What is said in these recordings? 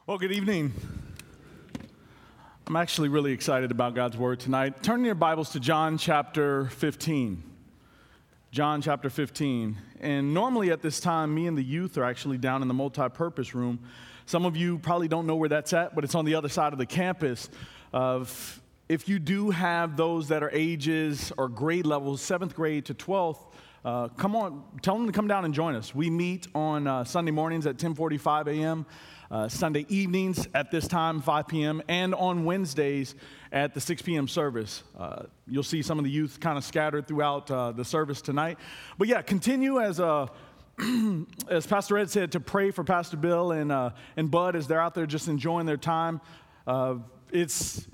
Well, good evening. I'm actually really excited about God's Word tonight. Turn your Bibles to John chapter 15. John chapter 15. And normally at this time, me and the youth are actually down in the multi-purpose room. Some of you probably don't know where that's at, but it's on the other side of the campus. If you do have those that are ages or grade levels, 7th grade to 12th, come on, tell them to come down and join us. We meet on Sunday mornings at 10:45 a.m., Sunday evenings at this time, 5 p.m., and on Wednesdays at the 6 p.m. service. You'll see some of the youth kind of scattered throughout the service tonight. But yeah, continue as Pastor Ed said, to pray for Pastor Bill and Bud as they're out there just enjoying their time. It's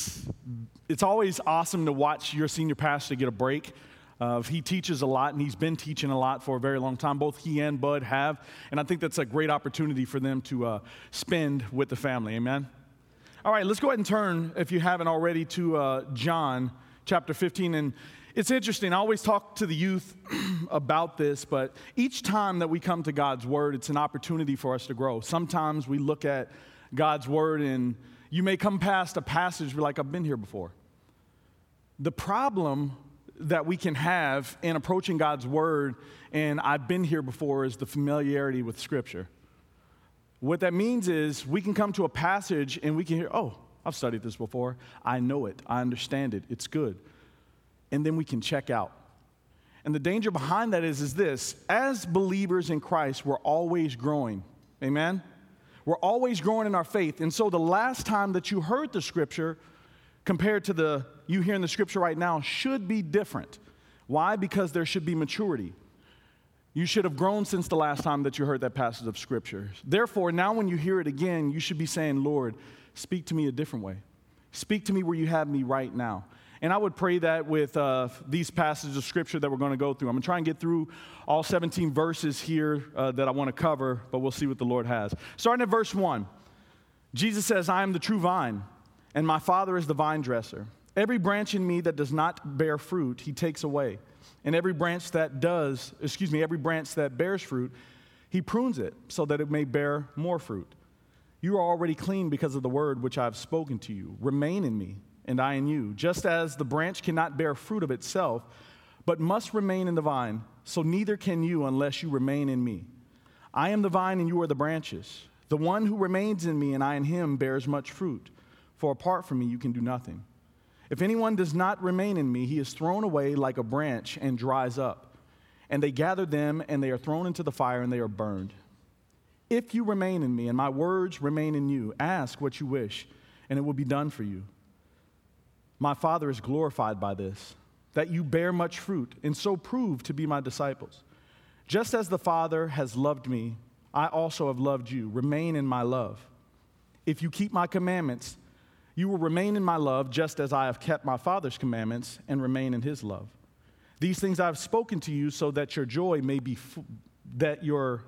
always awesome to watch your senior pastor get a break. He teaches a lot, and he's been teaching a lot for a very long time. Both he and Bud have, and I think that's a great opportunity for them to spend with the family. Amen? All right, let's go ahead and turn, if you haven't already, to John chapter 15. And it's interesting. I always talk to the youth about this, but each time that we come to God's Word, it's an opportunity for us to grow. Sometimes we look at God's Word, and you may come past a passage, you're like, I've been here before. The problem that we can have in approaching God's Word, and I've been here before, is the familiarity with Scripture. What that means is we can come to a passage and we can hear, oh, I've studied this before. I know it. I understand it. It's good. And then we can check out. And the danger behind that is this. As believers in Christ, we're always growing. Amen? We're always growing in our faith. And so the last time that you heard the Scripture compared to you hearing the Scripture right now should be different. Why? Because there should be maturity. You should have grown since the last time that you heard that passage of Scripture. Therefore, now when you hear it again, you should be saying, Lord, speak to me a different way. Speak to me where you have me right now. And I would pray that with these passages of Scripture that we're going to go through. I'm going to try and get through all 17 verses here that I want to cover, but we'll see what the Lord has. Starting at verse 1, Jesus says, I am the true vine, and my Father is the vine dresser. Every branch in me that does not bear fruit, he takes away. And every branch that bears fruit, he prunes it so that it may bear more fruit. You are already clean because of the word which I have spoken to you. Remain in me, and I in you. Just as the branch cannot bear fruit of itself, but must remain in the vine, so neither can you unless you remain in me. I am the vine, and you are the branches. The one who remains in me and I in him bears much fruit. For apart from me, you can do nothing. If anyone does not remain in me, he is thrown away like a branch and dries up. And they gather them, and they are thrown into the fire, and they are burned. If you remain in me, and my words remain in you, ask what you wish, and it will be done for you. My Father is glorified by this, that you bear much fruit, and so prove to be my disciples. Just as the Father has loved me, I also have loved you. Remain in my love. If you keep my commandments, you will remain in my love, just as I have kept my Father's commandments and remain in his love. These things I have spoken to you so that your joy may be that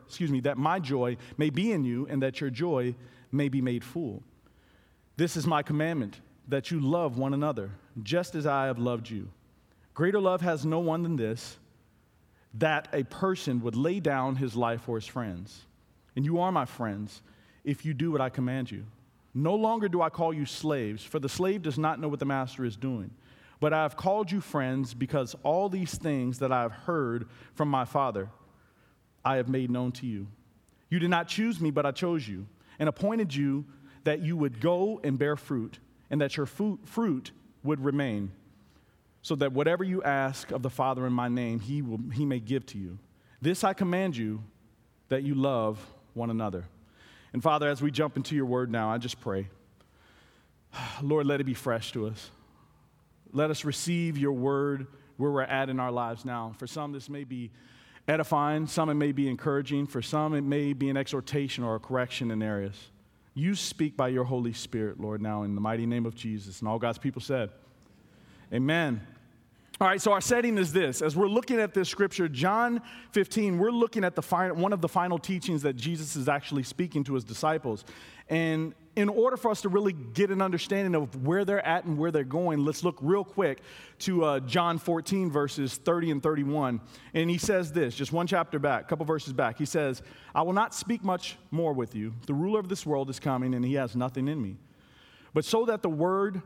my joy may be in you and that your joy may be made full. This is my commandment, that you love one another, just as I have loved you. Greater love has no one than this, that a person would lay down his life for his friends. And you are my friends if you do what I command you. No longer do I call you slaves, for the slave does not know what the master is doing. But I have called you friends because all these things that I have heard from my Father, I have made known to you. You did not choose me, but I chose you and appointed you that you would go and bear fruit, and that your fruit would remain, so that whatever you ask of the Father in my name, he may give to you. This I command you, that you love one another. And Father, as we jump into your word now, I just pray, Lord, let it be fresh to us. Let us receive your word where we're at in our lives now. For some, this may be edifying. Some, it may be encouraging. For some, it may be an exhortation or a correction in areas. You speak by your Holy Spirit, Lord, now in the mighty name of Jesus. And all God's people said, amen. All right, so our setting is this. As we're looking at this scripture, John 15, we're looking at one of the final teachings that Jesus is actually speaking to his disciples. And in order for us to really get an understanding of where they're at and where they're going, let's look real quick to John 14, verses 30 and 31. And he says this, just one chapter back, a couple verses back. He says, I will not speak much more with you. The ruler of this world is coming, and he has nothing in me. But so that the world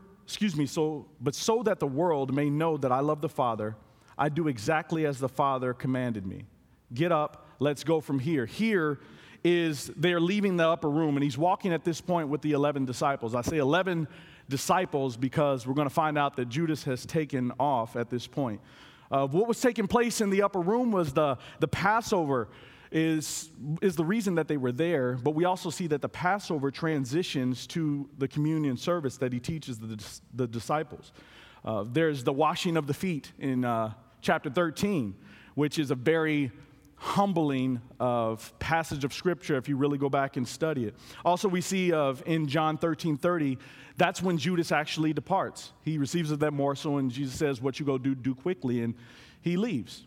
may know that I love the Father, I do exactly as the Father commanded me. Get up, let's go from here. Here is they're leaving the upper room, and he's walking at this point with the 11 disciples. I say 11 disciples because we're going to find out that Judas has taken off at this point. What was taking place in the upper room was the Passover is the reason that they were there, but we also see that the Passover transitions to the communion service that he teaches the disciples. There's the washing of the feet in chapter 13, which is a very humbling passage of Scripture if you really go back and study it. Also, we see in John 13:30, that's when Judas actually departs. He receives of that morsel, and Jesus says, what you go do quickly, and he leaves.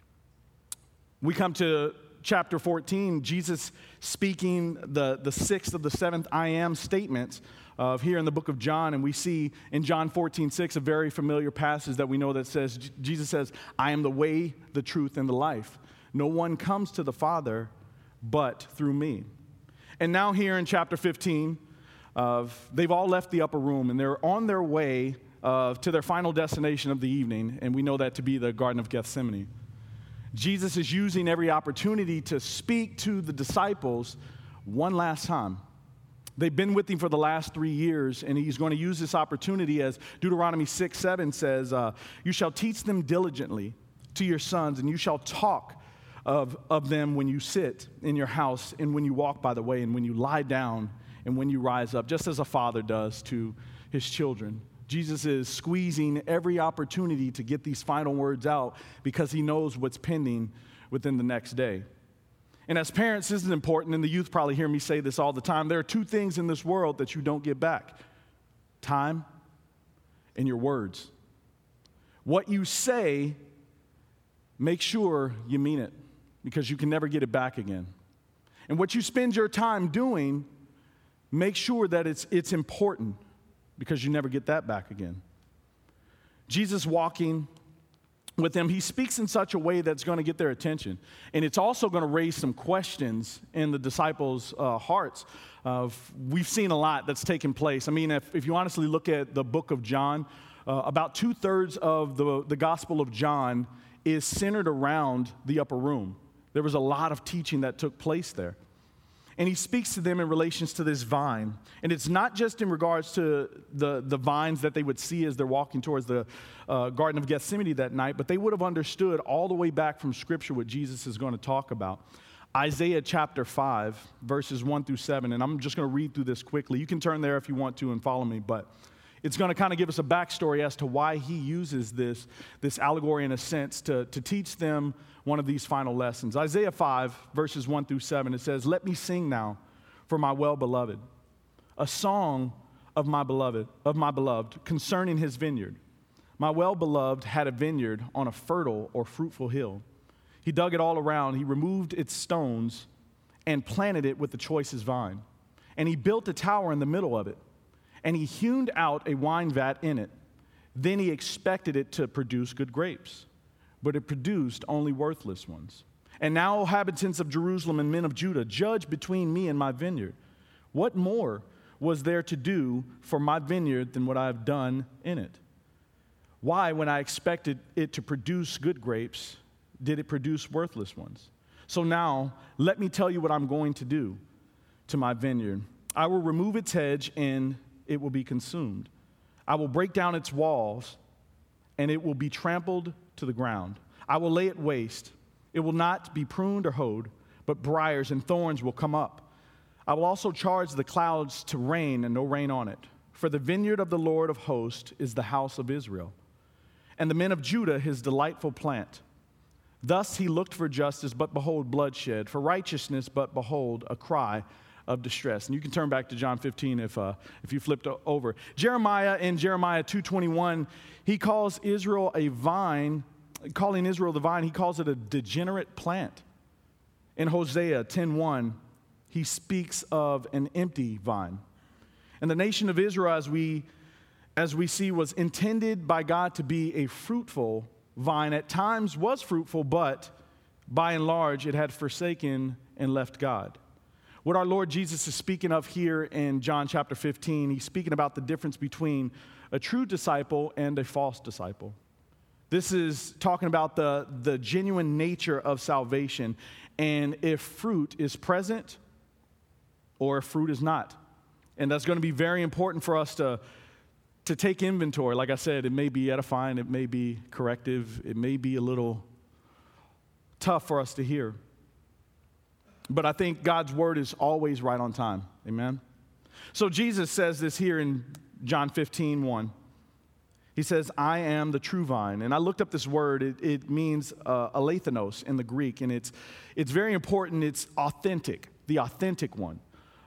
We come to chapter 14, Jesus speaking the sixth of the seventh I am statements here in the book of John, and we see in John 14:6 a very familiar passage that we know that says, Jesus says, I am the way, the truth, and the life. No one comes to the Father but through me. And now here in chapter 15, they've all left the upper room, and they're on their way to their final destination of the evening, and we know that to be the Garden of Gethsemane. Jesus is using every opportunity to speak to the disciples one last time. They've been with him for the last 3 years, and he's going to use this opportunity, as Deuteronomy 6:7 says, you shall teach them diligently to your sons, and you shall talk of them when you sit in your house, and when you walk by the way, and when you lie down, and when you rise up, just as a father does to his children. Jesus is squeezing every opportunity to get these final words out because he knows what's pending within the next day. And as parents, this is important, and the youth probably hear me say this all the time. There are two things in this world that you don't get back: time and your words. What you say, make sure you mean it, because you can never get it back again. And what you spend your time doing, make sure that it's important, because you never get that back again. Jesus walking with them, he speaks in such a way that's going to get their attention. And it's also going to raise some questions in the disciples' hearts. We've seen a lot that's taken place. I mean, if you honestly look at the book of John, about 2/3 of the Gospel of John is centered around the upper room. There was a lot of teaching that took place there. And he speaks to them in relations to this vine. And it's not just in regards to the vines that they would see as they're walking towards the Garden of Gethsemane that night, but they would have understood all the way back from Scripture what Jesus is going to talk about. Isaiah chapter 5, verses 1-7, and I'm just going to read through this quickly. You can turn there if you want to and follow me, but it's going to kind of give us a backstory as to why he uses this allegory in a sense to teach them one of these final lessons. Isaiah 5, verses 1-7, it says, "Let me sing now for my well-beloved, a song of my beloved concerning his vineyard. My well-beloved had a vineyard on a fertile or fruitful hill. He dug it all around. He removed its stones and planted it with the choicest vine. And he built a tower in the middle of it. And he hewn out a wine vat in it. Then he expected it to produce good grapes, but it produced only worthless ones. And now, O inhabitants of Jerusalem and men of Judah, judge between me and my vineyard. What more was there to do for my vineyard than what I have done in it? Why, when I expected it to produce good grapes, did it produce worthless ones? So now, let me tell you what I'm going to do to my vineyard. I will remove its hedge, and it will be consumed. I will break down its walls, and it will be trampled to the ground. I will lay it waste. It will not be pruned or hoed, but briars and thorns will come up. I will also charge the clouds to rain, and no rain on it. For the vineyard of the Lord of hosts is the house of Israel, and the men of Judah his delightful plant. Thus he looked for justice, but behold, bloodshed, for righteousness, but behold, a cry of distress. And you can turn back to John 15 if you flipped over. Jeremiah, in Jeremiah 2:21, he calls Israel a vine. Calling Israel the vine, he calls it a degenerate plant. In Hosea 10:1, he speaks of an empty vine. And the nation of Israel, as we see, was intended by God to be a fruitful vine. At times was fruitful, but by and large, it had forsaken and left God. What our Lord Jesus is speaking of here in John chapter 15, he's speaking about the difference between a true disciple and a false disciple. This is talking about the genuine nature of salvation, and if fruit is present or if fruit is not. And that's going to be very important for us to take inventory. Like I said, it may be edifying, it may be corrective, it may be a little tough for us to hear. But I think God's word is always right on time. Amen? So Jesus says this here in John 15:1. He says, I am the true vine. And I looked up this word. It means alethanos in the Greek. And it's very important. It's authentic, the authentic one.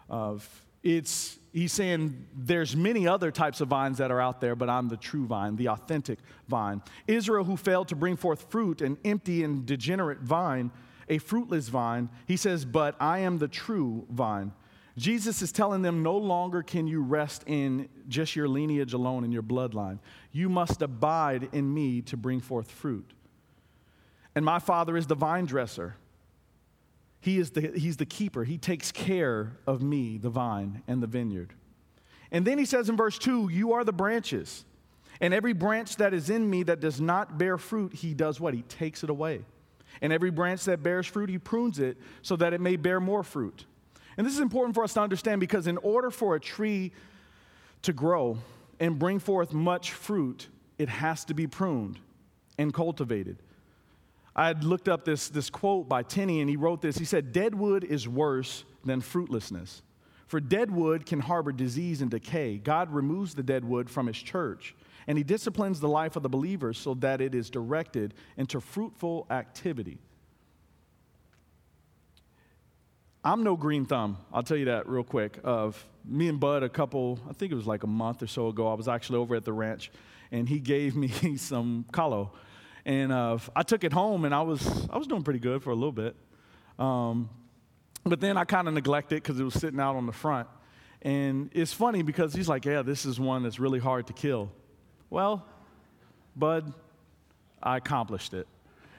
He's saying there's many other types of vines that are out there, but I'm the true vine, the authentic vine. Israel, who failed to bring forth fruit, an empty and degenerate vine, a fruitless vine, he says, but I am the true vine. Jesus is telling them no longer can you rest in just your lineage alone, in your bloodline. You must abide in me to bring forth fruit. And my Father is the vine dresser. He's the keeper. He takes care of me, the vine, and the vineyard. And then he says in verse 2, you are the branches. And every branch that is in me that does not bear fruit, he does what? He takes it away. And every branch that bears fruit, he prunes it so that it may bear more fruit. And this is important for us to understand because in order for a tree to grow and bring forth much fruit, it has to be pruned and cultivated. I had looked up this quote by Tenney, and he wrote this. He said, dead wood is worse than fruitlessness. For dead wood can harbor disease and decay. God removes the dead wood from his church, and he disciplines the life of the believers so that it is directed into fruitful activity. I'm no green thumb. I'll tell you that real quick. Me and Bud, I think it was like a month or so ago, I was actually over at the ranch, and he gave me some kalo. And I took it home, and I was doing pretty good for a little bit. But then I kind of neglected it because it was sitting out on the front. And it's funny because he's like, yeah, this is one that's really hard to kill. Well, Bud, I accomplished it.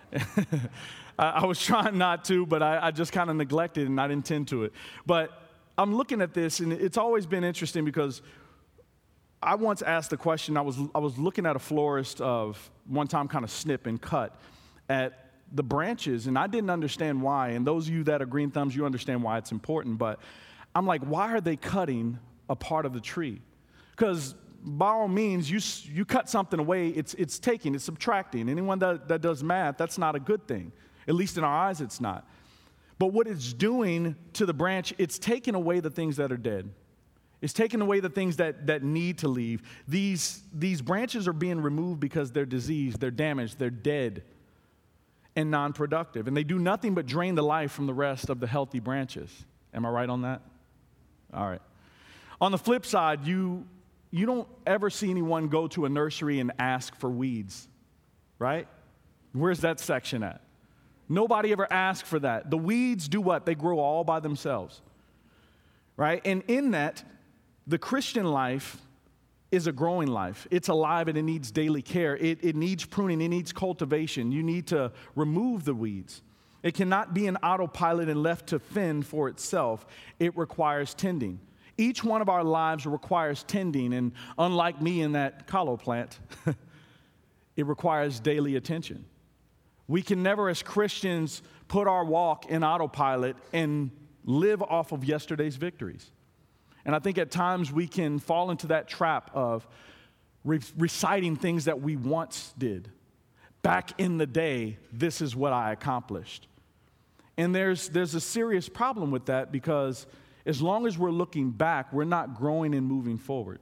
I was trying not to, but I just kind of neglected and I didn't tend to it. But I'm looking at this, and it's always been interesting because I once asked the question, I was looking at a florist of one time kind of snip and cut at the branches, and I didn't understand why. And those of you that are green thumbs, you understand why it's important. But I'm like, why are they cutting a part of the tree? Because by all means, you cut something away, it's taking, it's subtracting. Anyone that does math, that's not a good thing. At least in our eyes, it's not. But what it's doing to the branch, it's taking away the things that are dead. It's taking away the things that need to leave. These branches are being removed because they're diseased, they're damaged, they're dead and non-productive. And they do nothing but drain the life from the rest of the healthy branches. Am I right on that? All right. On the flip side, you don't ever see anyone go to a nursery and ask for weeds, right? Where's that section at? Nobody ever asks for that. The weeds do what? They grow all by themselves, right? And in that, the Christian life is a growing life. It's alive and it needs daily care. It needs pruning. It needs cultivation. You need to remove the weeds. It cannot be an autopilot and left to fend for itself. It requires tending. Each one of our lives requires tending, and unlike me in that kalo plant, it requires daily attention. We can never, as Christians, put our walk in autopilot and live off of yesterday's victories. And I think at times we can fall into that trap of reciting things that we once did. Back in the day, this is what I accomplished. And there's a serious problem with that because as long as we're looking back, we're not growing and moving forward.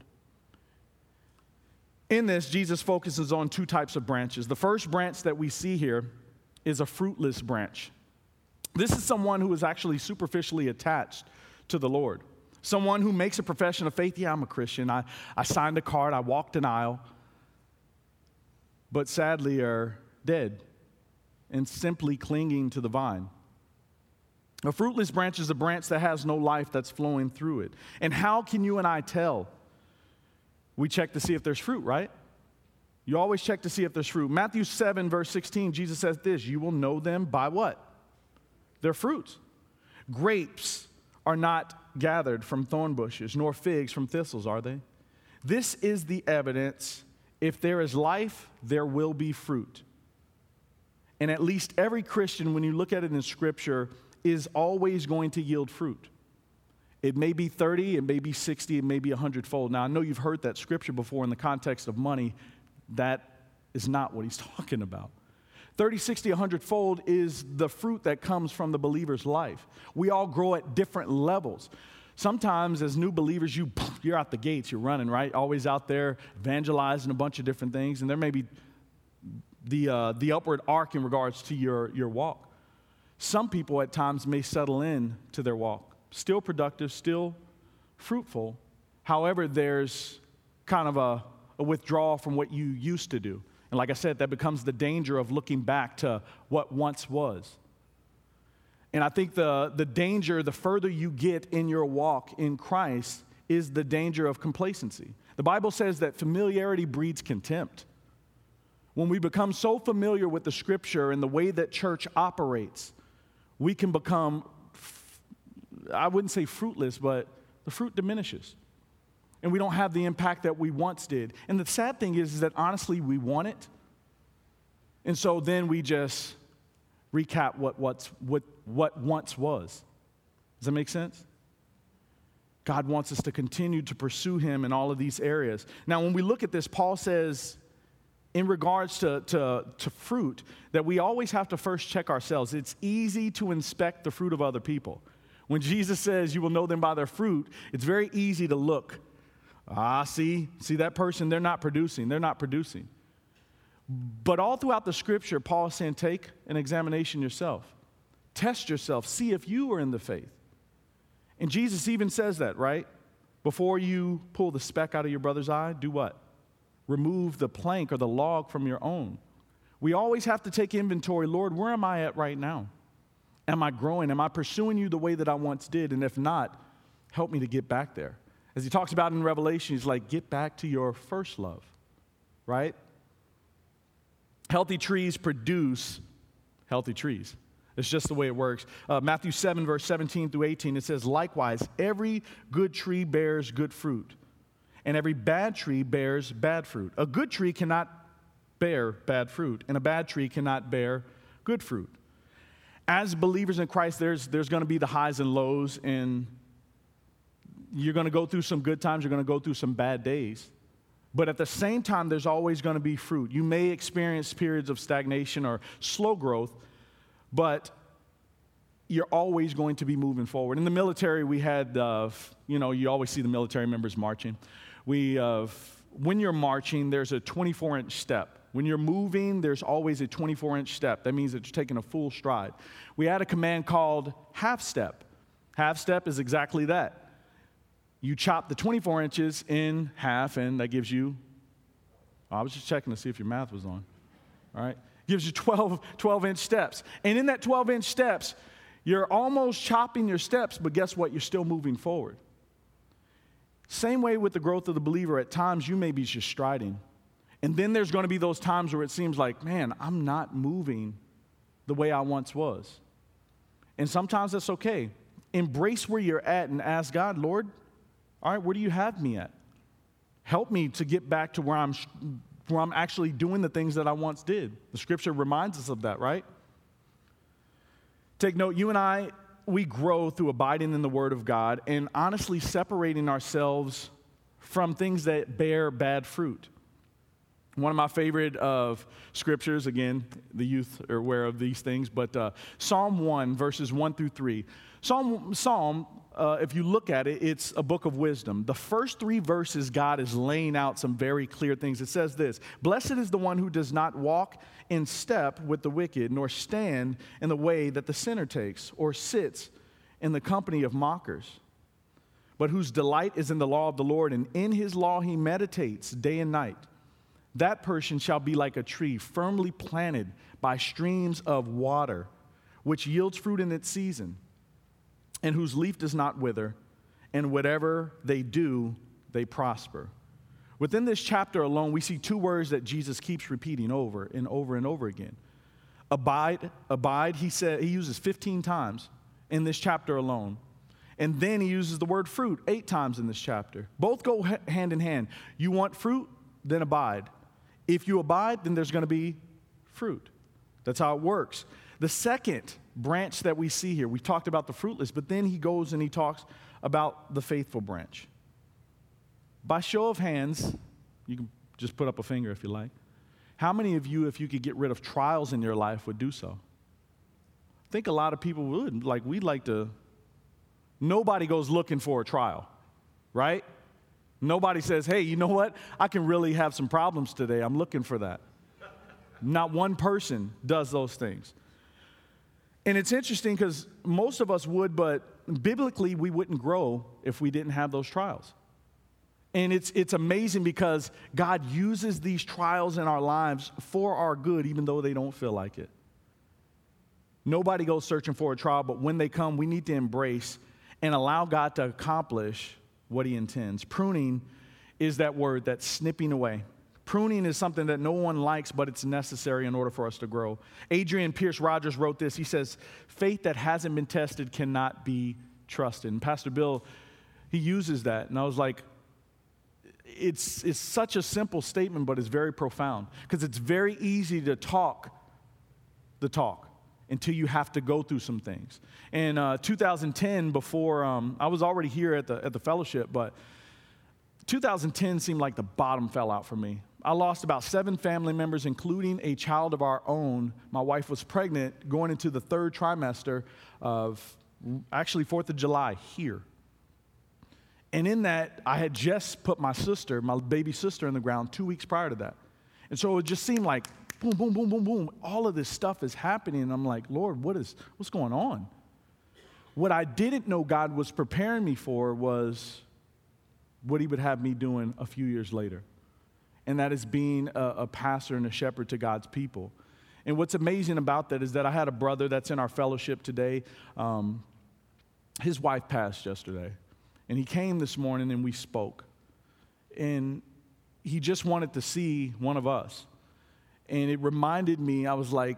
In this, Jesus focuses on two types of branches. The first branch that we see here is a fruitless branch. This is someone who is actually superficially attached to the Lord. Someone who makes a profession of faith. Yeah, I'm a Christian. I signed a card. I walked an aisle. But sadly are dead and simply clinging to the vine. A fruitless branch is a branch that has no life that's flowing through it. And how can you and I tell? We check to see if there's fruit, right? You always check to see if there's fruit. Matthew 7, verse 16, Jesus says this, you will know them by what? Their fruits. Grapes are not gathered from thorn bushes, nor figs from thistles, are they? This is the evidence. If there is life, there will be fruit. And at least every Christian, when you look at it in Scripture, is always going to yield fruit. It may be 30, it may be 60, it may be 100-fold. Now, I know you've heard that Scripture before in the context of money. That is not what he's talking about. 30, 60, 100-fold is the fruit that comes from the believer's life. We all grow at different levels. Sometimes as new believers, you're out the gates, you're running, right? Always out there evangelizing a bunch of different things. And there may be the upward arc in regards to your walk. Some people at times may settle in to their walk. Still productive, still fruitful. However, there's kind of a withdrawal from what you used to do. And like I said, that becomes the danger of looking back to what once was. And I think the danger, the further you get in your walk in Christ, is the danger of complacency. The Bible says that familiarity breeds contempt. When we become so familiar with the Scripture and the way that church operates, we can become, I wouldn't say fruitless, but the fruit diminishes. And we don't have the impact that we once did. And the sad thing is that honestly, we want it. And so then we just recap what once was. Does that make sense? God wants us to continue to pursue him in all of these areas. Now, when we look at this, Paul says, in regards to fruit, that we always have to first check ourselves. It's easy to inspect the fruit of other people. When Jesus says you will know them by their fruit, it's very easy to look. See that person, they're not producing. But all throughout the Scripture, Paul is saying, take an examination yourself. Test yourself. See if you are in the faith. And Jesus even says that, right? Before you pull the speck out of your brother's eye, do what? Remove the plank or the log from your own. We always have to take inventory. Lord, where am I at right now? Am I growing? Am I pursuing you the way that I once did? And if not, help me to get back there. As he talks about in Revelation, he's like, get back to your first love, right? Healthy trees produce healthy trees. It's just the way it works. Matthew 7, verse 17 through 18, it says, likewise, every good tree bears good fruit, and every bad tree bears bad fruit. A good tree cannot bear bad fruit, and a bad tree cannot bear good fruit. As believers in Christ, there's going to be the highs and lows, and you're going to go through some good times, you're going to go through some bad days. But at the same time, there's always going to be fruit. You may experience periods of stagnation or slow growth, but you're always going to be moving forward. In the military, we had, you always see the military members marching. When you're marching, there's a 24-inch step. When you're moving, there's always a 24-inch step. That means that you're taking a full stride. We had a command called half step. Half step is exactly that. You chop the 24 inches in half, and that gives you, I was just checking to see if your math was on, all right? Gives you 12-inch steps. And in that 12-inch steps, you're almost chopping your steps, but guess what? You're still moving forward. Same way with the growth of the believer. At times, you may be just striding. And then there's going to be those times where it seems like, man, I'm not moving the way I once was. And sometimes that's okay. Embrace where you're at and ask God, Lord, all right, where do you have me at? Help me to get back to where I'm actually doing the things that I once did. The Scripture reminds us of that, right? Take note, you and I, we grow through abiding in the Word of God and honestly separating ourselves from things that bear bad fruit. One of my favorite of scriptures, again, the youth are aware of these things, but Psalm 1, verses 1 through 3. Psalm, if you look at it, it's a book of wisdom. The first 3 verses, God is laying out some very clear things. It says this, blessed is the one who does not walk in step with the wicked, nor stand in the way that the sinner takes, or sits in the company of mockers. but whose delight is in the law of the Lord, and in his law he meditates day and night. That person shall be like a tree firmly planted by streams of water, which yields fruit in its season, and whose leaf does not wither, and whatever they do, they prosper. Within this chapter alone, we see two words that Jesus keeps repeating over and over and over again. Abide, abide, he uses 15 times in this chapter alone. And then he uses the word fruit 8 times in this chapter. Both go hand in hand. You want fruit, then abide. If you abide, then there's going to be fruit. That's how it works. The second branch that we see here, we talked about the fruitless, but then he goes and he talks about the faithful branch. By show of hands, you can just put up a finger if you like. How many of you, if you could get rid of trials in your life, would do so? I think a lot of people would. We'd like to. Nobody goes looking for a trial, right? Nobody says, hey, you know what? I can really have some problems today. I'm looking for that. Not one person does those things. And it's interesting because most of us would, but biblically we wouldn't grow if we didn't have those trials. And it's amazing because God uses these trials in our lives for our good, even though they don't feel like it. Nobody goes searching for a trial, but when they come, we need to embrace and allow God to accomplish what he intends. Pruning is that word, that's snipping away. Pruning is something that no one likes, but it's necessary in order for us to grow. Adrian Pierce Rogers wrote this. He says, faith that hasn't been tested cannot be trusted. And Pastor Bill, he uses that. And I was like, it's such a simple statement, but it's very profound. Because it's very easy to talk the talk until you have to go through some things. In 2010, before I was already here at the fellowship, but 2010 seemed like the bottom fell out for me. I lost about 7 family members, including a child of our own. My wife was pregnant going into the 3rd trimester of actually 4th of July here. And in that, I had just put my baby sister in the ground 2 weeks prior to that. And so it just seemed like boom, boom, boom, boom, boom. All of this stuff is happening. And I'm like, Lord, what's going on? What I didn't know God was preparing me for was what he would have me doing a few years later. And that is being a pastor and a shepherd to God's people. And what's amazing about that is that I had a brother that's in our fellowship today. His wife passed yesterday. And he came this morning and we spoke. And he just wanted to see one of us. And it reminded me, I was like,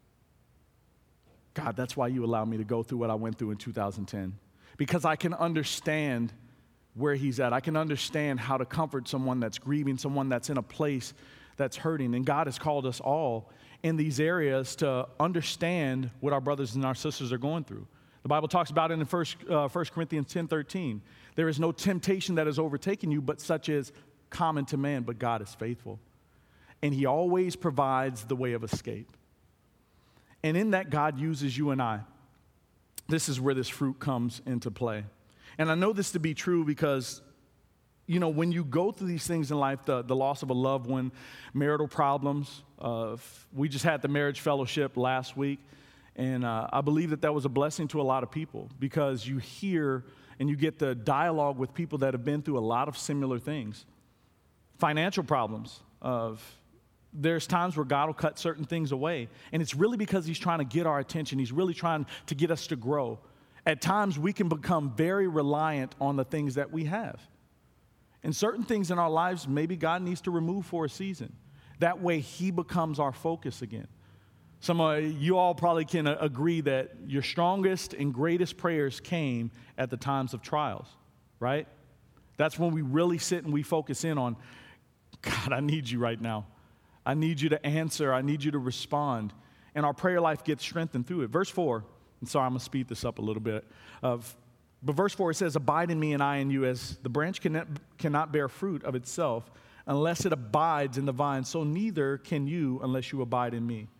God, that's why you allowed me to go through what I went through in 2010. Because I can understand where he's at. I can understand how to comfort someone that's grieving, someone that's in a place that's hurting. And God has called us all in these areas to understand what our brothers and our sisters are going through. The Bible talks about it in 1 Corinthians 10:13. There is no temptation that has overtaken you, but such is common to man, but God is faithful. And he always provides the way of escape. And in that, God uses you and I. This is where this fruit comes into play. And I know this to be true because, you know, when you go through these things in life, the loss of a loved one, marital problems, we just had the marriage fellowship last week. And I believe that was a blessing to a lot of people because you hear and you get the dialogue with people that have been through a lot of similar things. Financial problems. There's times where God will cut certain things away. And it's really because he's trying to get our attention. He's really trying to get us to grow. At times, we can become very reliant on the things that we have. And certain things in our lives, maybe God needs to remove for a season. That way, he becomes our focus again. Some of you all probably can agree that your strongest and greatest prayers came at the times of trials, right? That's when we really sit and we focus in on, God, I need you right now. I need you to answer. I need you to respond. And our prayer life gets strengthened through it. Verse 4, and sorry, I'm going to speed this up a little bit. But verse 4, it says, abide in me and I in you, as the branch cannot bear fruit of itself unless it abides in the vine. So neither can you unless you abide in me.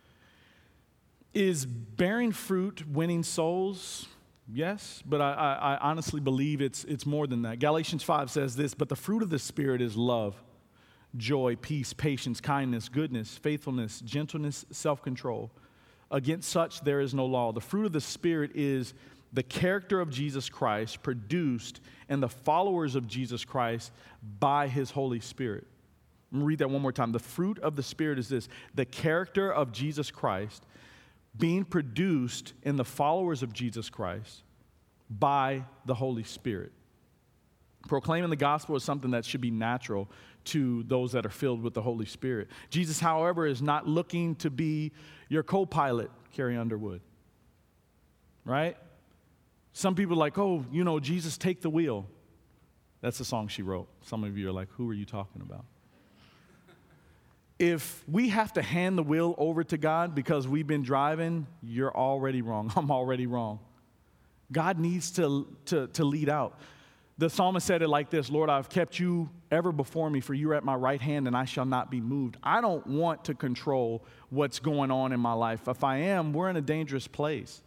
Is bearing fruit winning souls? Yes, but I honestly believe it's more than that. Galatians 5 says this, but the fruit of the Spirit is love, joy, peace, patience, kindness, goodness, faithfulness, gentleness, self-control. Against such there is no law. The fruit of the Spirit is the character of Jesus Christ produced in the followers of Jesus Christ by his Holy Spirit. I'm going to read that one more time. The fruit of the Spirit is this: the character of Jesus Christ being produced in the followers of Jesus Christ by the Holy Spirit. Proclaiming the gospel is something that should be natural to those that are filled with the Holy Spirit. Jesus, however, is not looking to be your co-pilot, Carrie Underwood. Right? Some people are like, oh, Jesus, take the wheel. That's the song she wrote. Some of you are like, who are you talking about? If we have to hand the wheel over to God because we've been driving, you're already wrong. I'm already wrong. God needs to lead out. The psalmist said it like this: Lord, I've kept you ever before me, for you are at my right hand, and I shall not be moved. I don't want to control what's going on in my life. If I am, we're in a dangerous place.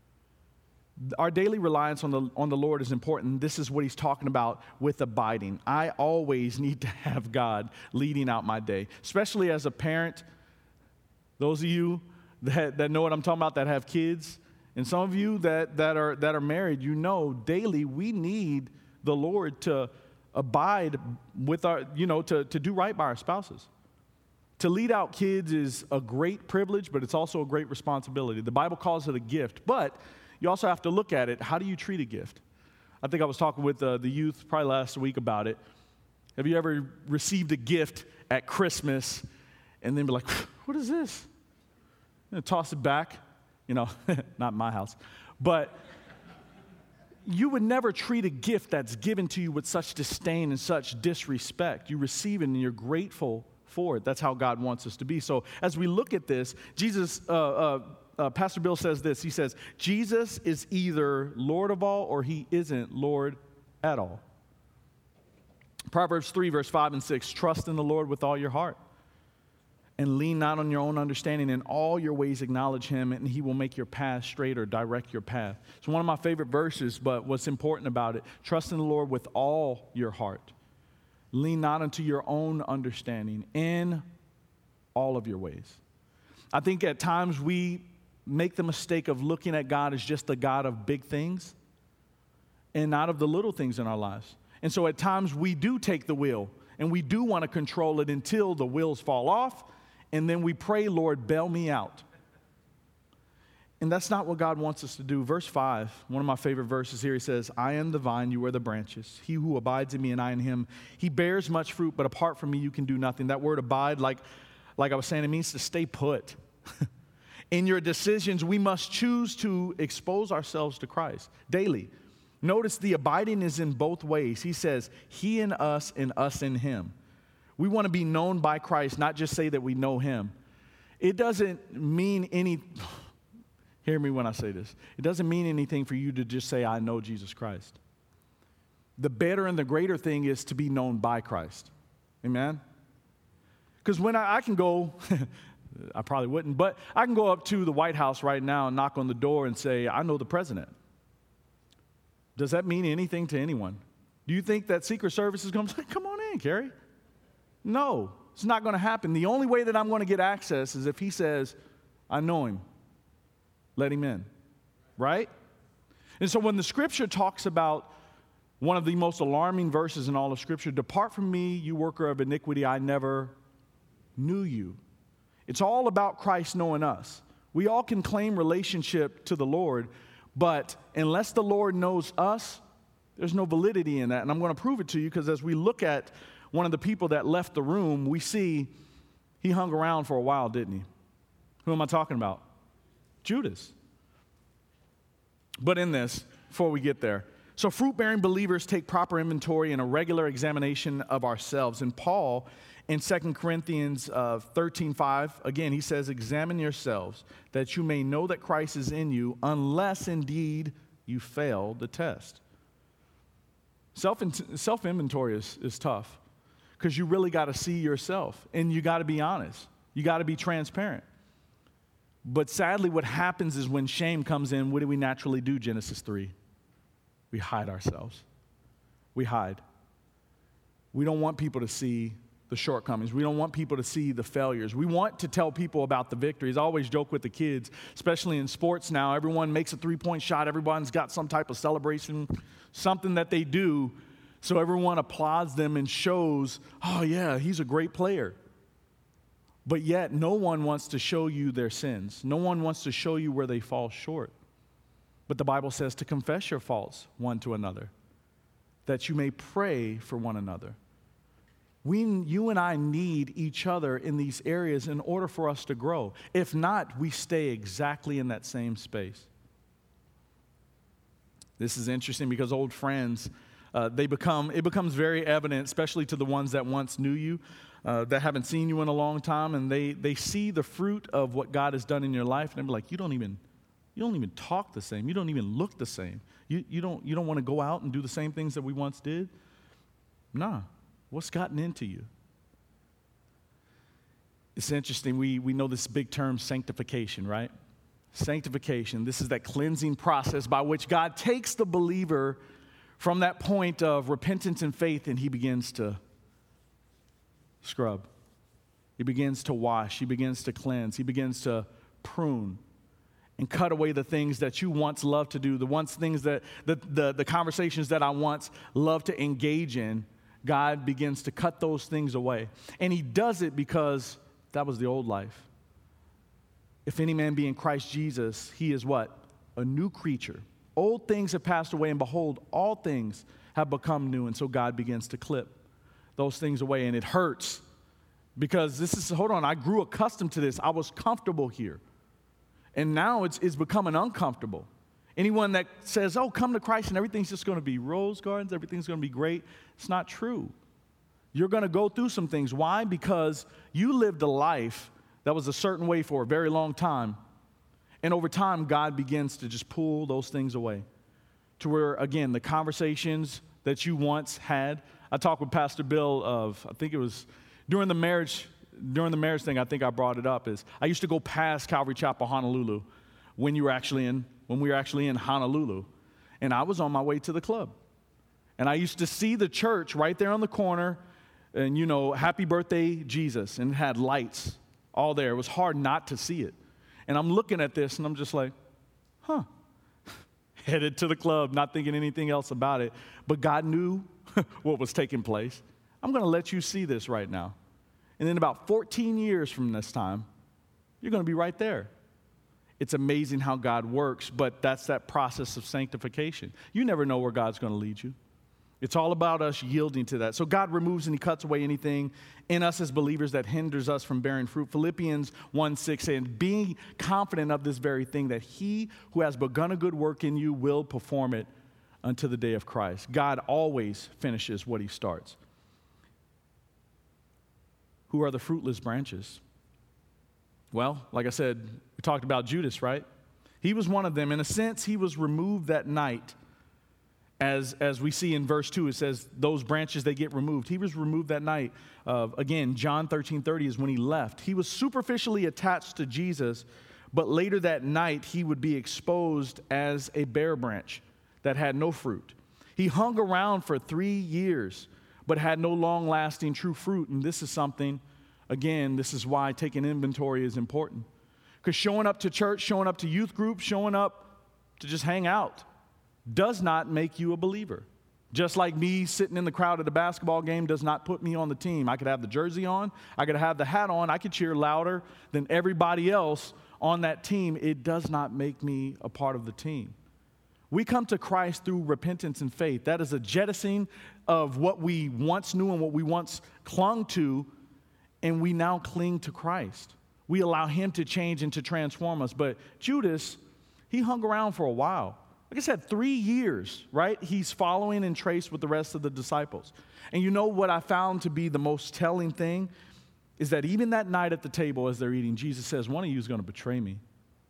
Our daily reliance on the Lord is important. This is what he's talking about with abiding. I always need to have God leading out my day, especially as a parent. Those of you that know what I'm talking about, that have kids, and some of you that are married, daily we need the Lord to abide with our, to do right by our spouses. To lead out kids is a great privilege, but it's also a great responsibility. The Bible calls it a gift, but you also have to look at it. How do you treat a gift? I think I was talking with the youth probably last week about it. Have you ever received a gift at Christmas and then be like, what is this? And toss it back? Not in my house. But you would never treat a gift that's given to you with such disdain and such disrespect. You receive it and you're grateful for it. That's how God wants us to be. So as we look at this, Jesus, Pastor Bill says this. He says, Jesus is either Lord of all or he isn't Lord at all. Proverbs 3, verse 5 and 6, trust in the Lord with all your heart and lean not on your own understanding. In all your ways acknowledge him, and he will make your path straight or direct your path. It's one of my favorite verses, but what's important about it, trust in the Lord with all your heart. Lean not unto your own understanding in all of your ways. I think at times we make the mistake of looking at God as just the God of big things and not of the little things in our lives. And so at times we do take the wheel and we do want to control it until the wheels fall off, and then we pray, Lord, bail me out. And that's not what God wants us to do. Verse 5, one of my favorite verses here, he says, I am the vine, you are the branches. He who abides in me and I in him, he bears much fruit, but apart from me you can do nothing. That word abide, like I was saying, it means to stay put. In your decisions, we must choose to expose ourselves to Christ daily. Notice the abiding is in both ways. He says, he in us and us in him. We want to be known by Christ, not just say that we know him. It doesn't mean hear me when I say this. It doesn't mean anything for you to just say, I know Jesus Christ. The better and the greater thing is to be known by Christ. Amen? Because when I can go, I probably wouldn't, but I can go up to the White House right now and knock on the door and say, I know the president. Does that mean anything to anyone? Do you think that Secret Service is going to say, come on in, Carrie? No, it's not going to happen. The only way that I'm going to get access is if he says, I know him. Let him in, right? And so when the Scripture talks about one of the most alarming verses in all of Scripture, depart from me, you worker of iniquity, I never knew you. It's all about Christ knowing us. We all can claim relationship to the Lord, but unless the Lord knows us, there's no validity in that. And I'm going to prove it to you because as we look at one of the people that left the room, we see he hung around for a while, didn't he? Who am I talking about? Judas. But in this, before we get there, so fruit-bearing believers take proper inventory and a regular examination of ourselves. And Paul, in 2 Corinthians 13:5, again, he says, examine yourselves that you may know that Christ is in you, unless indeed you fail the test. Self-inventory is tough because you really got to see yourself and you got to be honest. You got to be transparent. But sadly, what happens is when shame comes in, what do we naturally do, Genesis 3? We hide ourselves. We hide. We don't want people to see the shortcomings. We don't want people to see the failures. We want to tell people about the victories. I always joke with the kids, especially in sports now. Everyone makes a three-point shot. Everyone's got some type of celebration, something that they do, so everyone applauds them and shows, oh, yeah, he's a great player. But yet, no one wants to show you their sins. No one wants to show you where they fall short. But the Bible says to confess your faults one to another, that you may pray for one another. You and I need each other in these areas in order for us to grow. If not, we stay exactly in that same space. This is interesting because old friends, it becomes very evident, especially to the ones that once knew you, that haven't seen you in a long time, and they see the fruit of what God has done in your life, and they're like, you don't even talk the same. You don't even look the same. You don't want to go out and do the same things that we once did? Nah. What's gotten into you? It's interesting. We know this big term, sanctification, right? Sanctification. This is that cleansing process by which God takes the believer from that point of repentance and faith, and he begins to scrub. He begins to wash. He begins to cleanse. He begins to prune and cut away the things that you once loved to do, the conversations that I once loved to engage in. God begins to cut those things away. And he does it because that was the old life. If any man be in Christ Jesus, he is what? A new creature. Old things have passed away, and behold, all things have become new. And so God begins to clip those things away, and it hurts because I grew accustomed to this. I was comfortable here. And now it's becoming uncomfortable. Anyone that says, oh, come to Christ and everything's just going to be rose gardens, everything's going to be great, it's not true. You're going to go through some things. Why? Because you lived a life that was a certain way for a very long time. And over time, God begins to just pull those things away. To where, again, the conversations that you once had. I talked with Pastor Bill I think it was during the marriage thing, I think I brought it up, is I used to go past Calvary Chapel, Honolulu, when we were actually in Honolulu. And I was on my way to the club. And I used to see the church right there on the corner, and, happy birthday, Jesus, and it had lights all there. It was hard not to see it. And I'm looking at this, and I'm just like, headed to the club, not thinking anything else about it. But God knew what was taking place. I'm going to let you see this right now. And then about 14 years from this time, you're going to be right there. It's amazing how God works, but that's that process of sanctification. You never know where God's going to lead you. It's all about us yielding to that. So God removes and he cuts away anything in us as believers that hinders us from bearing fruit. Philippians 1:6 saying, being confident of this very thing, that he who has begun a good work in you will perform it unto the day of Christ. God always finishes what he starts. Who are the fruitless branches? Well, like I said, we talked about Judas, right? He was one of them. In a sense, he was removed that night. As we see in verse 2, it says, those branches, they get removed. He was removed that night. Again, John 13:30 is when he left. He was superficially attached to Jesus, but later that night, he would be exposed as a bare branch that had no fruit. He hung around for 3 years, but had no long-lasting true fruit. And this is something, again, this is why taking inventory is important. Because showing up to church, showing up to youth group, showing up to just hang out does not make you a believer. Just like me sitting in the crowd at a basketball game does not put me on the team. I could have the jersey on, I could have the hat on, I could cheer louder than everybody else on that team. It does not make me a part of the team. We come to Christ through repentance and faith. That is a jettisoning of what we once knew and what we once clung to, and we now cling to Christ. We allow him to change and to transform us. But Judas, he hung around for a while. Like I said, 3 years, right? He's following and traced with the rest of the disciples. And you know what I found to be the most telling thing is that even that night at the table as they're eating, Jesus says, one of you is going to betray me.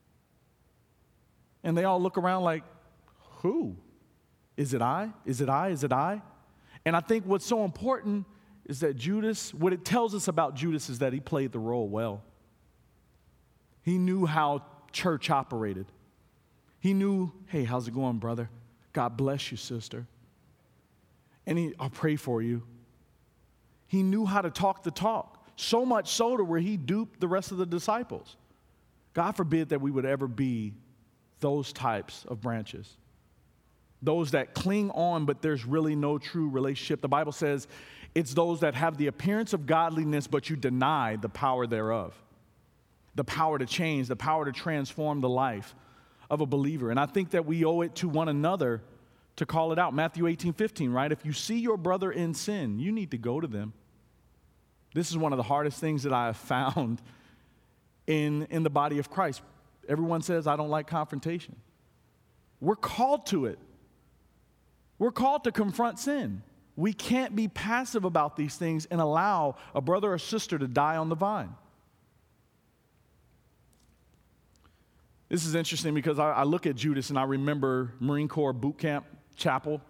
And they all look around like, who? Is it I? Is it I? Is it I? And I think what's so important is that Judas, what it tells us about Judas is that he played the role well. He knew how church operated. He knew, hey, how's it going, brother? God bless you, sister. And I'll pray for you. He knew how to talk the talk, so much so to where he duped the rest of the disciples. God forbid that we would ever be those types of branches. Those that cling on, but there's really no true relationship. The Bible says it's those that have the appearance of godliness, but you deny the power thereof. The power to change, the power to transform the life of a believer. And I think that we owe it to one another to call it out. Matthew 18:15, right? If you see your brother in sin, you need to go to them. This is one of the hardest things that I have found in the body of Christ. Everyone says, I don't like confrontation. We're called to it. We're called to confront sin. We can't be passive about these things and allow a brother or sister to die on the vine. This is interesting because I look at Judas and I remember Marine Corps boot camp chapel.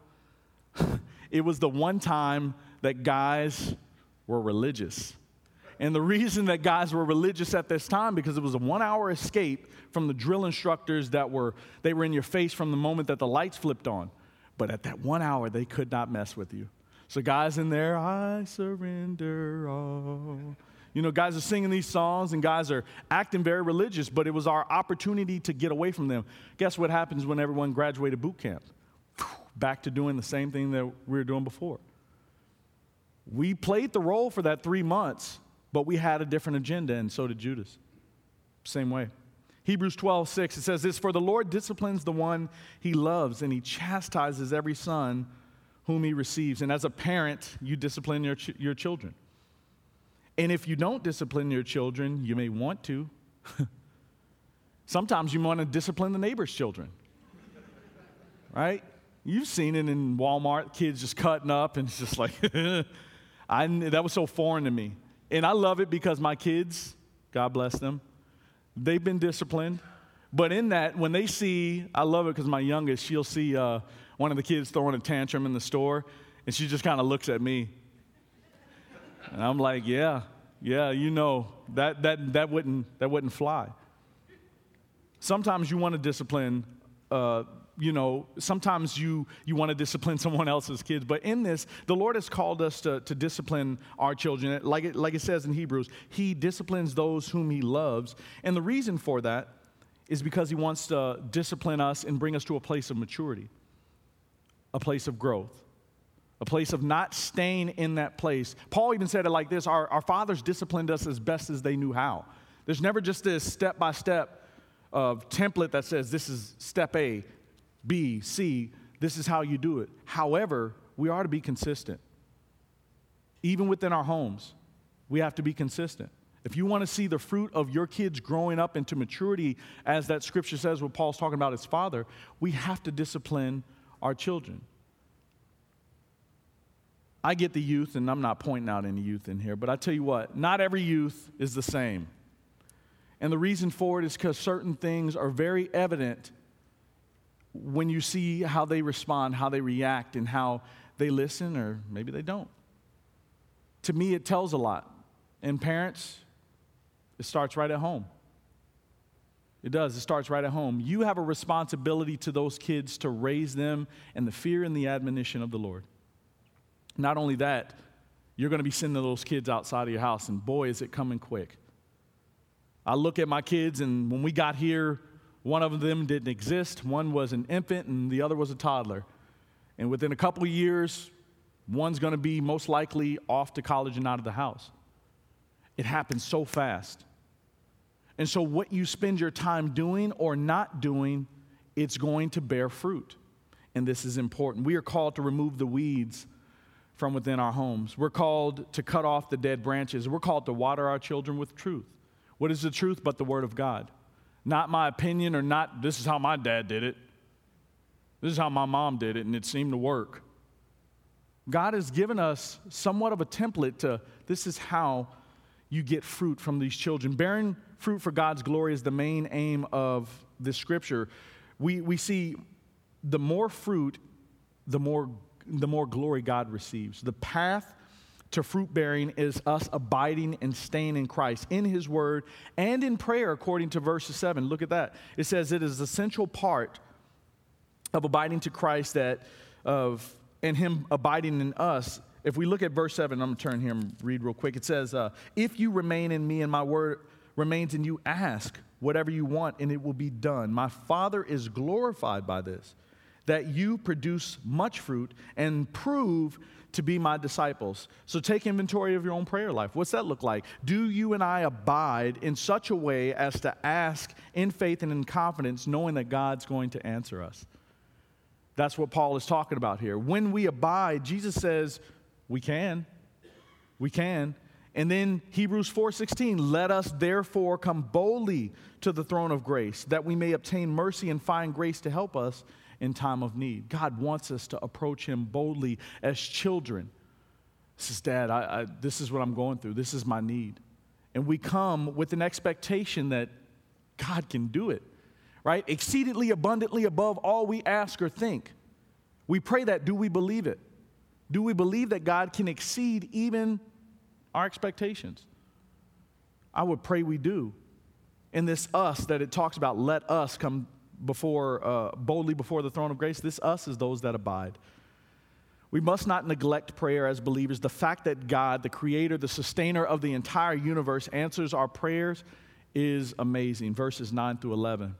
It was the one time that guys were religious. And the reason that guys were religious at this time, because it was a 1-hour escape from the drill instructors that were in your face from the moment that the lights flipped on. But at that 1 hour, they could not mess with you. So guys in there, I surrender all. You know, guys are singing these songs and guys are acting very religious, but it was our opportunity to get away from them. Guess what happens when everyone graduated boot camp? Back to doing the same thing that we were doing before. We played the role for that 3 months, but we had a different agenda, and so did Judas. Same way. Hebrews 12:6, it says this, for the Lord disciplines the one he loves, and he chastises every son whom he receives. And as a parent, you discipline your children. And if you don't discipline your children, you may want to. Sometimes you want to discipline the neighbor's children, right? You've seen it in Walmart, kids just cutting up, and it's just like, that was so foreign to me. And I love it because my kids, God bless them, they've been disciplined. But in that, when they see, I love it because my youngest, she'll see one of the kids throwing a tantrum in the store, and she just kind of looks at me. And I'm like, yeah, you know, that wouldn't fly. Sometimes you want to discipline, sometimes you want to discipline someone else's kids. But in this, the Lord has called us to discipline our children. Like it says in Hebrews, he disciplines those whom he loves. And the reason for that is because he wants to discipline us and bring us to a place of maturity, a place of growth, a place of not staying in that place. Paul even said it like this, our fathers disciplined us as best as they knew how. There's never just this step-by-step of template that says this is step A, B, C, this is how you do it. However, we are to be consistent. Even within our homes, we have to be consistent. If you want to see the fruit of your kids growing up into maturity, as that scripture says what Paul's talking about his father, we have to discipline our children. I get the youth, and I'm not pointing out any youth in here, but I tell you what, not every youth is the same. And the reason for it is because certain things are very evident when you see how they respond, how they react, and how they listen, or maybe they don't. To me, it tells a lot. And parents, it starts right at home. It does. It starts right at home. You have a responsibility to those kids to raise them in the fear and the admonition of the Lord. Not only that, you're going to be sending those kids outside of your house, and boy, is it coming quick. I look at my kids, and when we got here, one of them didn't exist. One was an infant, and the other was a toddler. And within a couple of years, one's going to be most likely off to college and out of the house. It happens so fast. And so what you spend your time doing or not doing, it's going to bear fruit. And this is important. We are called to remove the weeds from within our homes. We're called to cut off the dead branches. We're called to water our children with truth. What is the truth but the Word of God? Not my opinion, or not, this is how my dad did it. This is how my mom did it, and it seemed to work. God has given us somewhat of a template to, this is how you get fruit from these children. Bearing fruit for God's glory is the main aim of this scripture. We see the more fruit, the more glory God receives. The path to fruit bearing is us abiding and staying in Christ, in his word and in prayer, according to verse 7. Look at that. It says it is an essential part of abiding to Christ and him abiding in us, if we look at verse 7, I'm going to turn here and read real quick. It says, if you remain in me and my word remains in you, ask whatever you want and it will be done. My Father is glorified by this, that you produce much fruit and prove to be my disciples. So take inventory of your own prayer life. What's that look like? Do you and I abide in such a way as to ask in faith and in confidence, knowing that God's going to answer us? That's what Paul is talking about here. When we abide, Jesus says, we can. We can. And then Hebrews 4:16, let us therefore come boldly to the throne of grace, that we may obtain mercy and find grace to help us in time of need. God wants us to approach him boldly as children. This is, Dad, this is what I'm going through. This is my need. And we come with an expectation that God can do it, right? Exceedingly abundantly above all we ask or think. We pray that. Do we believe it? Do we believe that God can exceed even our expectations? I would pray we do. In this us that it talks about, let us come boldly before the throne of grace, this us is those that abide. We must not neglect prayer as believers. The fact that God, the creator, the sustainer of the entire universe, answers our prayers is amazing. Verses 9 through 11.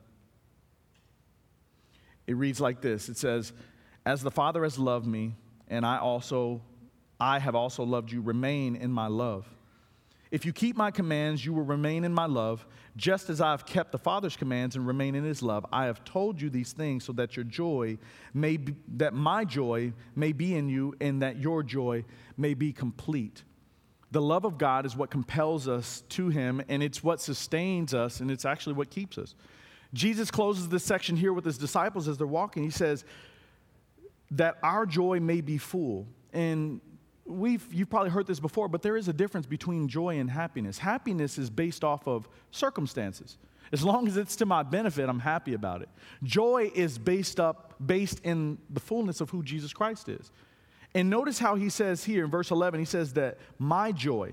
It reads like this. It says, as the Father has loved me, and I have also loved you, remain in my love. If you keep my commands, you will remain in my love, just as I have kept the Father's commands and remain in his love. I have told you these things so that that my joy may be in you and that your joy may be complete. The love of God is what compels us to him, and it's what sustains us, and it's actually what keeps us. Jesus closes this section here with his disciples as they're walking. He says that our joy may be full. And you've probably heard this before, but there is a difference between joy and happiness. Happiness is based off of circumstances. As long as it's to my benefit, I'm happy about it. Joy is based in the fullness of who Jesus Christ is. And notice how he says here in verse 11, he says that my joy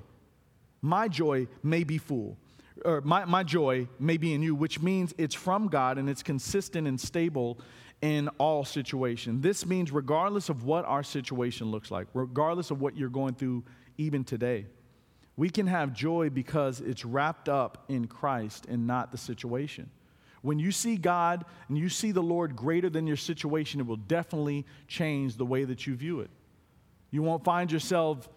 may be full. Or my joy may be in you, which means it's from God and it's consistent and stable in all situations. This means regardless of what our situation looks like, regardless of what you're going through even today, we can have joy because it's wrapped up in Christ and not the situation. When you see God and you see the Lord greater than your situation, it will definitely change the way that you view it. You won't find yourself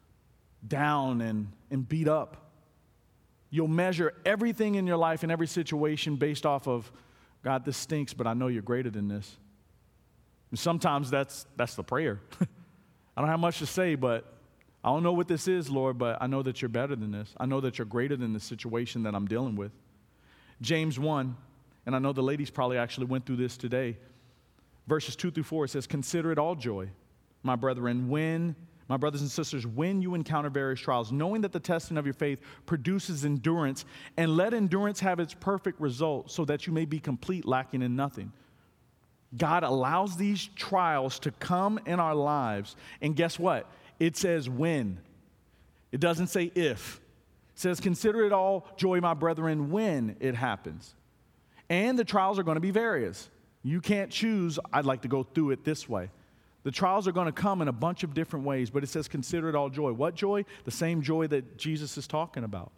down and beat up. You'll measure everything in your life and every situation based off of, God, this stinks, but I know you're greater than this. And sometimes that's the prayer. I don't have much to say, but I don't know what this is, Lord, but I know that you're better than this. I know that you're greater than the situation that I'm dealing with. James 1, and I know the ladies probably actually went through this today. Verses 2 through 4, it says, consider it all joy, my brethren, my brothers and sisters, when you encounter various trials, knowing that the testing of your faith produces endurance, and let endurance have its perfect result so that you may be complete, lacking in nothing. God allows these trials to come in our lives, and guess what? It says when. It doesn't say if. It says, consider it all joy, my brethren, when it happens. And the trials are going to be various. You can't choose, I'd like to go through it this way. The trials are going to come in a bunch of different ways, but it says consider it all joy. What joy? The same joy that Jesus is talking about.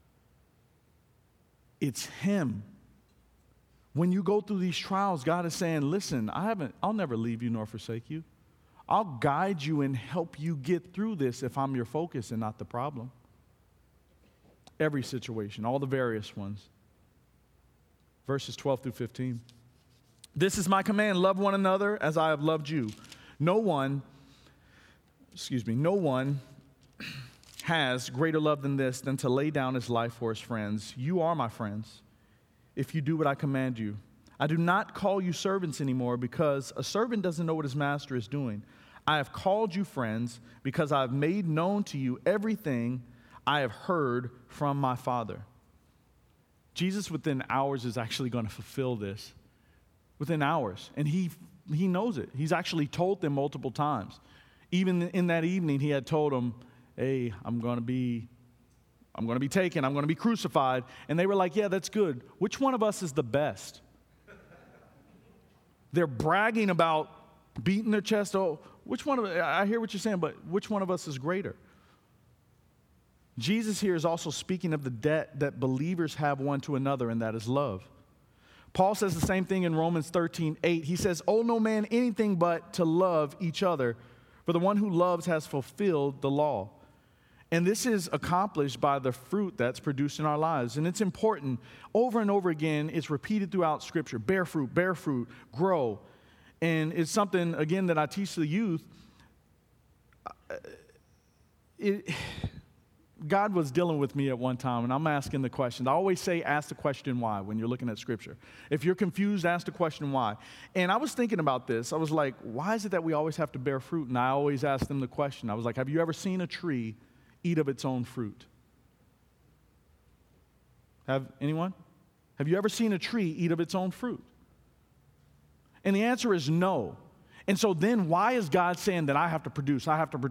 It's him. When you go through these trials, God is saying, listen, I'll never leave you nor forsake you. I'll guide you and help you get through this if I'm your focus and not the problem. Every situation, all the various ones. Verses 12 through 15. This is my command, love one another as I have loved you. No one has greater love than this, than to lay down his life for his friends. You are my friends if you do what I command you. I do not call you servants anymore because a servant doesn't know what his master is doing. I have called you friends because I have made known to you everything I have heard from my Father. Jesus within hours is actually going to fulfill this. Within hours. And he knows it. He's actually told them multiple times. Even in that evening, he had told them, hey, I'm going to be taken. I'm going to be crucified. And they were like, yeah, that's good. Which one of us is the best? They're bragging about beating their chest. Oh, I hear what you're saying, but which one of us is greater? Jesus here is also speaking of the debt that believers have one to another, and that is love. Paul says the same thing in Romans 13:8. He says, "Owe no man anything but to love each other, for the one who loves has fulfilled the law." And this is accomplished by the fruit that's produced in our lives. And it's important. Over and over again, it's repeated throughout Scripture. Bear fruit, grow. And it's something, again, that I teach the youth. God was dealing with me at one time, and I'm asking the question. I always say, ask the question why when you're looking at Scripture. If you're confused, ask the question why. And I was thinking about this. I was like, why is it that we always have to bear fruit? And I always ask them the question. I was like, have you ever seen a tree eat of its own fruit? Have anyone? Have you ever seen a tree eat of its own fruit? And the answer is no. And so then why is God saying that I have to produce?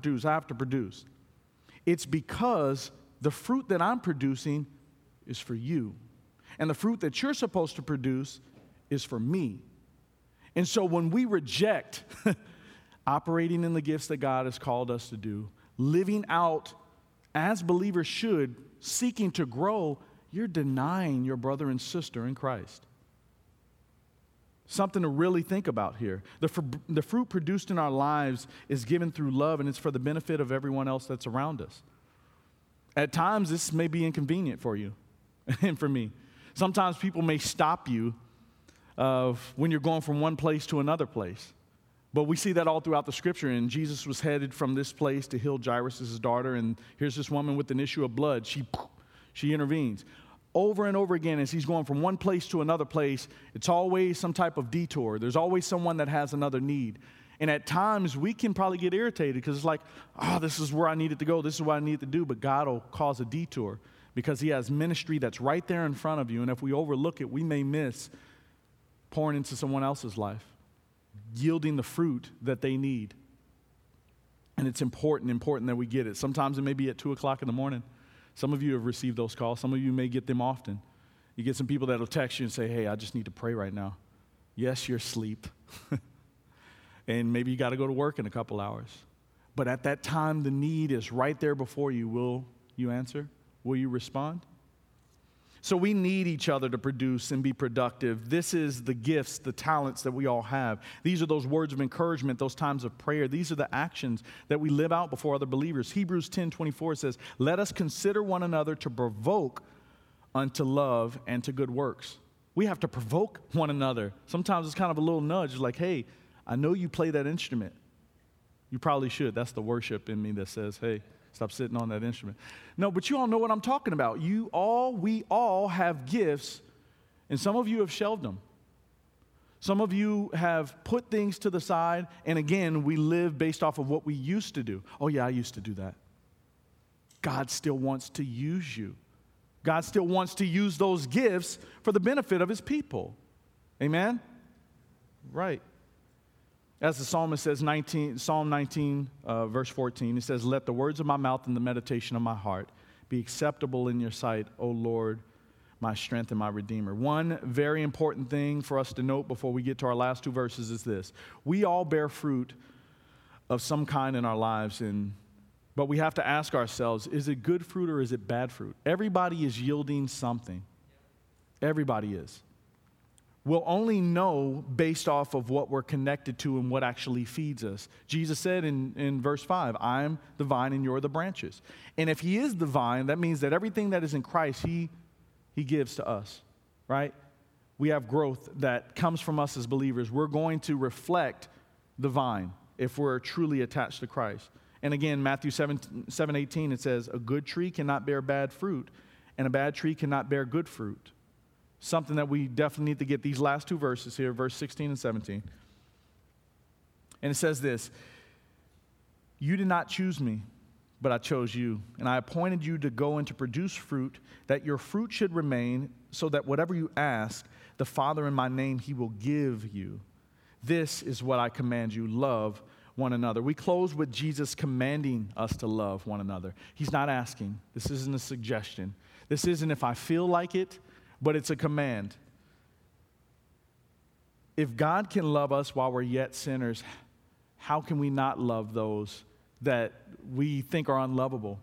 It's because the fruit that I'm producing is for you. And the fruit that you're supposed to produce is for me. And so when we reject operating in the gifts that God has called us to do, living out as believers should, seeking to grow, you're denying your brother and sister in Christ. Something to really think about here. The fruit produced in our lives is given through love, and it's for the benefit of everyone else that's around us. At times, this may be inconvenient for you and for me. Sometimes people may stop you when you're going from one place to another place. But we see that all throughout the Scripture. And Jesus was headed from this place to heal Jairus' daughter, and here's this woman with an issue of blood. She intervenes. Over and over again, as he's going from one place to another place, it's always some type of detour. There's always someone that has another need. And at times, we can probably get irritated because it's like, this is where I needed to go. This is what I need to do. But God will cause a detour because he has ministry that's right there in front of you. And if we overlook it, we may miss pouring into someone else's life, yielding the fruit that they need. And it's important that we get it. Sometimes it may be at 2 o'clock in the morning. Some of you have received those calls. Some of you may get them often. You get some people that will text you and say, hey, I just need to pray right now. Yes, you're asleep. And maybe you got to go to work in a couple hours. But at that time, the need is right there before you. Will you answer? Will you respond? So we need each other to produce and be productive. This is the gifts, the talents that we all have. These are those words of encouragement, those times of prayer. These are the actions that we live out before other believers. Hebrews 10:24 says, let us consider one another to provoke unto love and to good works. We have to provoke one another. Sometimes it's kind of a little nudge, like, hey, I know you play that instrument. You probably should. That's the worship in me that says, hey, stop sitting on that instrument. No, but you all know what I'm talking about. We all have gifts, and some of you have shelved them. Some of you have put things to the side, and again, we live based off of what we used to do. Oh yeah, I used to do that. God still wants to use you. God still wants to use those gifts for the benefit of his people. Amen? Right. As the psalmist says, Psalm 19, verse 14, it says, let the words of my mouth and the meditation of my heart be acceptable in your sight, O Lord, my strength and my Redeemer. One very important thing for us to note before we get to our last two verses is this. We all bear fruit of some kind in our lives, but we have to ask ourselves, is it good fruit or is it bad fruit? Everybody is yielding something. Everybody is. We'll only know based off of what we're connected to and what actually feeds us. Jesus said in verse 5, I am the vine and you're the branches. And if he is the vine, that means that everything that is in Christ, he gives to us, right? We have growth that comes from us as believers. We're going to reflect the vine if we're truly attached to Christ. And again, Matthew 7:18, it says, a good tree cannot bear bad fruit, and a bad tree cannot bear good fruit. Something that we definitely need to get these last two verses here, verse 16 and 17. And it says this, you did not choose me, but I chose you, and I appointed you to go and to produce fruit, that your fruit should remain, so that whatever you ask, the Father in my name, he will give you. This is what I command you, love one another. We close with Jesus commanding us to love one another. He's not asking. This isn't a suggestion. This isn't if I feel like it, but it's a command. If God can love us while we're yet sinners, how can we not love those that we think are unlovable?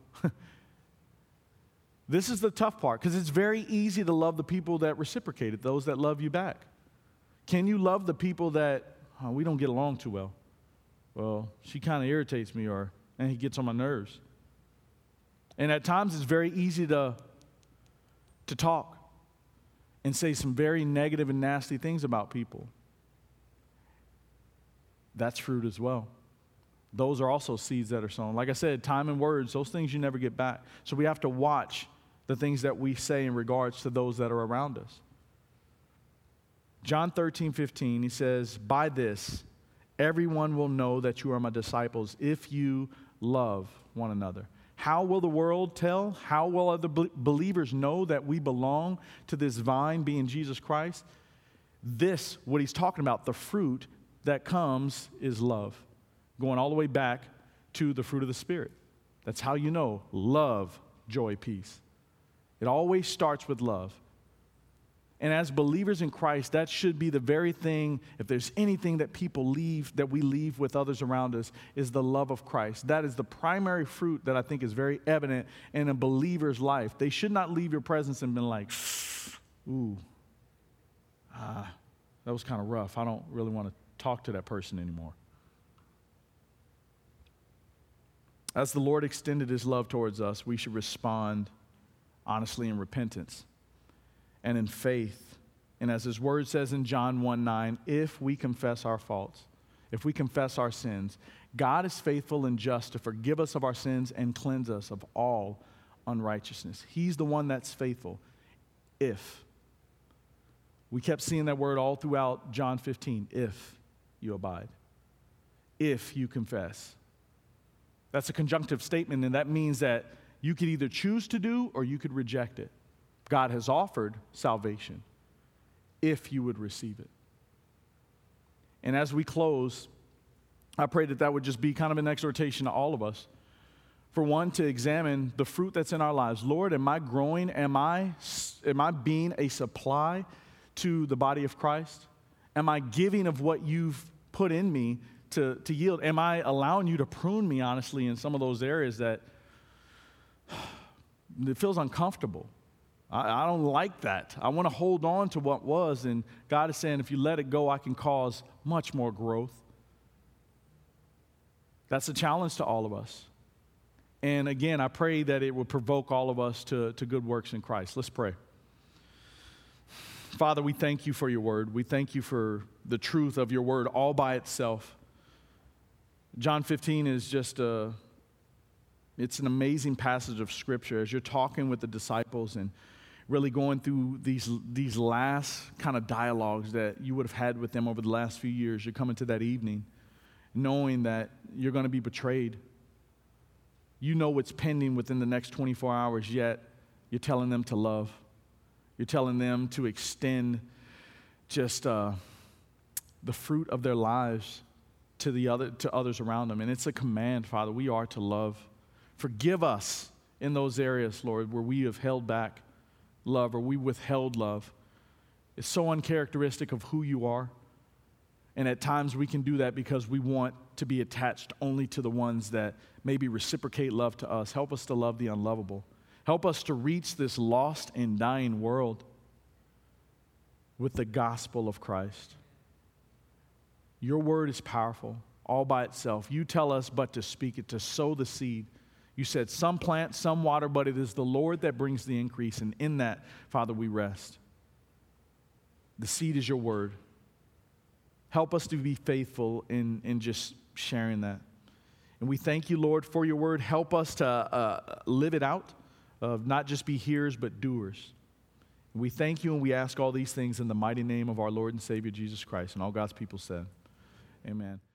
This is the tough part, because it's very easy to love the people that reciprocate it, those that love you back. Can you love the people that we don't get along too well? Well, she kind of irritates me, and he gets on my nerves. And at times it's very easy to talk and say some very negative and nasty things about people. That's fruit as well. Those are also seeds that are sown. Like I said, time and words, those things you never get back. So we have to watch the things that we say in regards to those that are around us. John 13:15, he says, "By this, everyone will know that you are my disciples if you love one another." How will the world tell? How will other believers know that we belong to this vine, being Jesus Christ? This, what he's talking about, the fruit that comes is love. Going all the way back to the fruit of the Spirit. That's how you know love, joy, peace. It always starts with love. And as believers in Christ, that should be the very thing, if there's anything that we leave with others around us, is the love of Christ. That is the primary fruit that I think is very evident in a believer's life. They should not leave your presence and be like, ooh, that was kind of rough. I don't really want to talk to that person anymore. As the Lord extended his love towards us, we should respond honestly in repentance and in faith. And as his word says in John 1:9, if we confess our faults, if we confess our sins, God is faithful and just to forgive us of our sins and cleanse us of all unrighteousness. He's the one that's faithful. If. We kept seeing that word all throughout John 15, if you abide, if you confess. That's a conjunctive statement, and that means that you could either choose to do or you could reject it. God has offered salvation if you would receive it. And as we close, I pray that would just be kind of an exhortation to all of us. For one, to examine the fruit that's in our lives. Lord, am I growing? Am I being a supply to the body of Christ? Am I giving of what you've put in me to yield? Am I allowing you to prune me, honestly, in some of those areas that it feels uncomfortable? I don't like that. I want to hold on to what was, and God is saying if you let it go, I can cause much more growth. That's a challenge to all of us. And again, I pray that it would provoke all of us to good works in Christ. Let's pray. Father, we thank you for your word. We thank you for the truth of your word all by itself. John 15 is just it's an amazing passage of Scripture as you're talking with the disciples and really going through these last kind of dialogues that you would have had with them over the last few years. You're coming to that evening knowing that you're going to be betrayed. You know what's pending within the next 24 hours, yet you're telling them to love. You're telling them to extend just the fruit of their lives to others around them. And it's a command, Father. We are to love. Forgive us in those areas, Lord, where we have held back love or we withheld love. It's so uncharacteristic of who you are. And at times we can do that because we want to be attached only to the ones that maybe reciprocate love to us. Help us to love the unlovable. Help us to reach this lost and dying world with the gospel of Christ. Your word is powerful all by itself. You tell us but to speak it, to sow the seed. You said some plant, some water, but it is the Lord that brings the increase. And in that, Father, we rest. The seed is your word. Help us to be faithful in just sharing that. And we thank you, Lord, for your word. Help us to live it out, of not just be hearers, but doers. We thank you and we ask all these things in the mighty name of our Lord and Savior, Jesus Christ. And all God's people said, amen.